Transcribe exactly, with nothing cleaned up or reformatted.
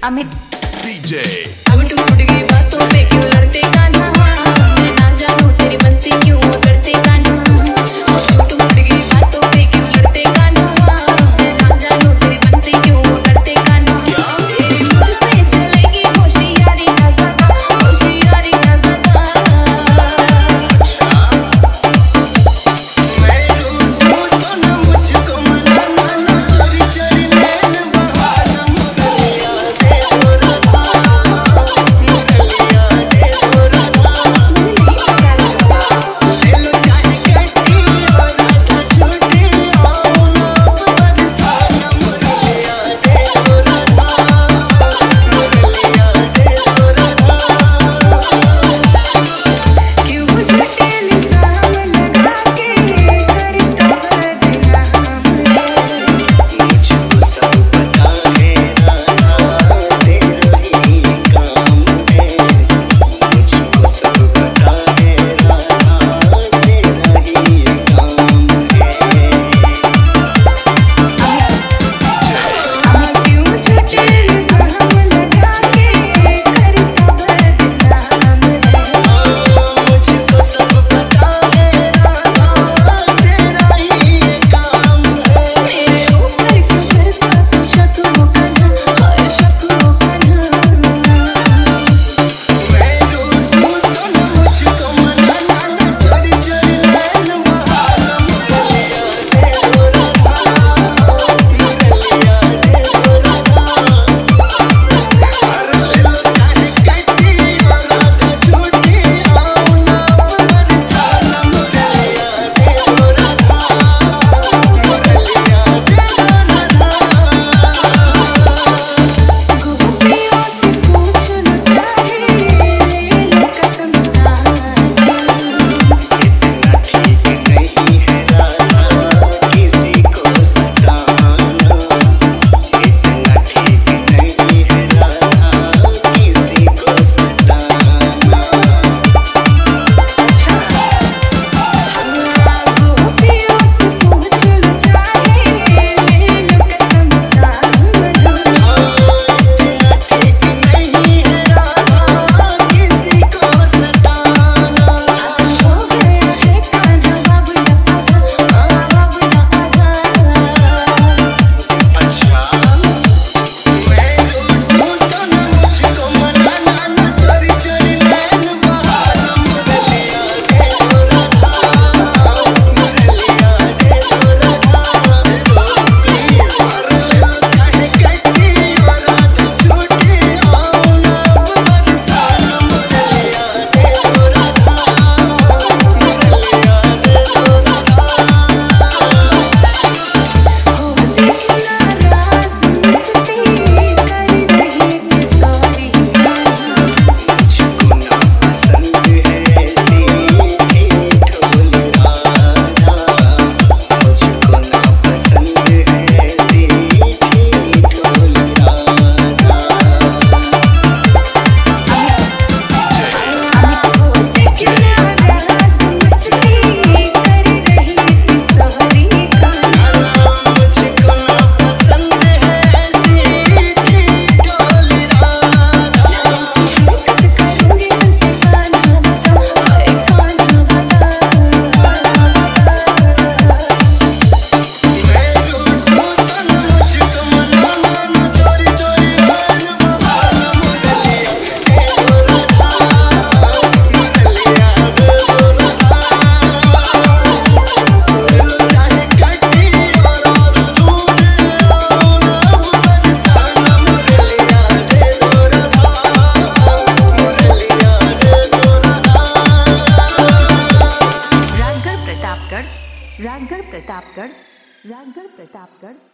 Amit DJ. अब टूट गई बातों पे क्यों लड़ते कान्हा, मैं ना जानूं तेरी बंसी क्यों करते कान्हा। अब टूट गई बातों पे क्यों लड़ते कान्हा, मैं ना जानूं तेरी बंसी क्यों करते कान्हा। तेरी मुझसे चलेगी होशियारी ना ज़्यादा, होशियारी ना ज़्यादा। मैं रूठूं तो ना मुझको मनाना, ना चोरी चोरी नैन बहाना। मुरलिया दे दो रहा, मुरलिया दे दो रहा। दिल चाहे कटी और राधा छूटी, आओ ना बरसाना। मुरलिया दे दो रहा, मुरलिया दे दो रहा। क्यों झूठे इल्ज़ाम लगा के करता बदनाम है। मुझको सब पता है राधा तेरा ही काम है। मुझको सब पता है राधा तेरा ही काम है। क्यों झूठे इल्ज़ाम लगा के करता बदनाम है। मुझको सब पता है राधा तेरा ही काम है। मेरे ऊपर क्यों करता तू शक वो कान्हा, हाय शक वो कान्हा। मैं रूठूं तो ना मुझको मनाना, ना चोरी चोरी नैन बहाना। मुरलिया दे दो रहा, मुरलिया दे दो रहा। हर दिल चाहे कटी और राधा छूटी, आओ ना बरसाना। मुरलिया दे दो रहा, मुरलिया दे दो रहा। गोपियों से पूछ लो चाहे ले लो कसम खाना। इतना ठीक नहीं है राधा किसी को सताना। इतना ठीक नहीं है राधा किसी को सताना। अच्छा गोपियों से पूछ लो चाहे ले लो कसम खाना। इतना ठीक नहीं है राधा किसी को सताना। हो गया है कान्हा बाबुला आजा, हाँ बाबुला आजा। अच्छा मैं रूठूं तो ना मुझको मनाना, ना चोरी चोरी नैन बहाना। मुरलिया दे दो रहा, मुरलिया दे दो रहा। प्लीज़ हर दिल चाहे कटी और राधा छूटी, आओ ना बरसाना। मुरलिया दे दो रहा, मुरलिया दे दो रहा। हो देखना राज मस्ती कर रही थी सारी कान्हा। मुझको ना पसंद है ऐसी ढोल राधा। मुझको ना पसंद है ऐसी ढोल राधा। हो देखना राज मस्ती कर रही थी सारी कान्हा। मुझको ना पसंद है ऐसी ढोल राधा। शिकत करूंगी उनसे कान्हा बता, हाय कान्हा बता। मैं रूठूं तो ना मुझको मनाना, ना चोरी चोरी नैन बहाना। मुरलिया दे दो रहा, मुरलिया दे दो रहा। दिल चाहे कटी और राधा छूटी, आओ ना बरसाना। मुरलिया दे दो रहा, मुरलिया दे दो रहा। राजगढ़ प्रतापगढ़ राजगढ़ प्रतापगढ़ राजगढ़ प्रतापगढ़